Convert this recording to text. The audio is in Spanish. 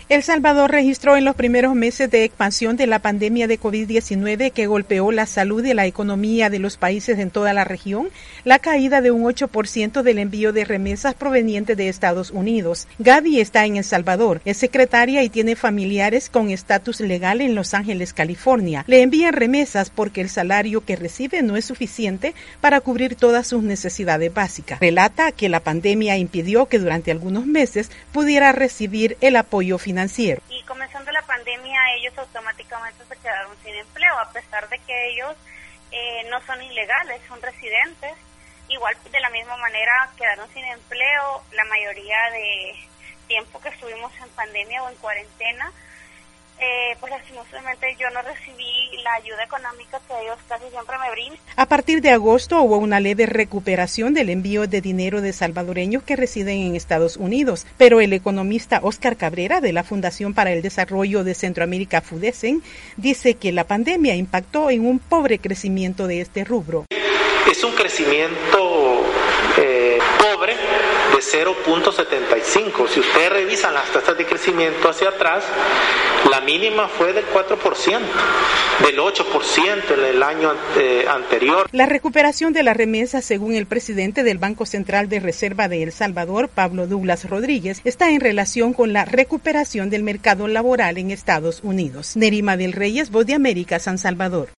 El Salvador registró en los primeros meses de expansión de la pandemia de COVID-19 que golpeó la salud y la economía de los países en toda la región, la caída de un 8% del envío de remesas provenientes de Estados Unidos. Gaby está en El Salvador, es secretaria y tiene familiares con estatus legal en Los Ángeles, California. Le envían remesas porque el salario que recibe no es suficiente para cubrir todas sus necesidades básicas. Relata que la pandemia impidió que durante algunos meses pudiera recibir el apoyo financiero. Y comenzando la pandemia, ellos automáticamente se quedaron sin empleo, a pesar de que ellos no son ilegales, son residentes. Igual, de la misma manera, quedaron sin empleo la mayoría de tiempo que estuvimos en pandemia o en cuarentena. Pues lastimosamente yo no recibí la ayuda económica que ellos casi siempre me brindan. A partir de agosto hubo una leve recuperación del envío de dinero de salvadoreños que residen en Estados Unidos, pero el economista Oscar Cabrera de la Fundación para el Desarrollo de Centroamérica, FUDESCEN, dice que la pandemia impactó en un pobre crecimiento de este rubro. Es un crecimiento pobre de 0.75. Si ustedes revisan las tasas de crecimiento hacia atrás, la mínima fue del 4%, del 8% en el año anterior. La recuperación de la remesa, según el presidente del Banco Central de Reserva de El Salvador, Pablo Douglas Rodríguez, está en relación con la recuperación del mercado laboral en Estados Unidos. Nerima del Reyes, Voz de América, San Salvador.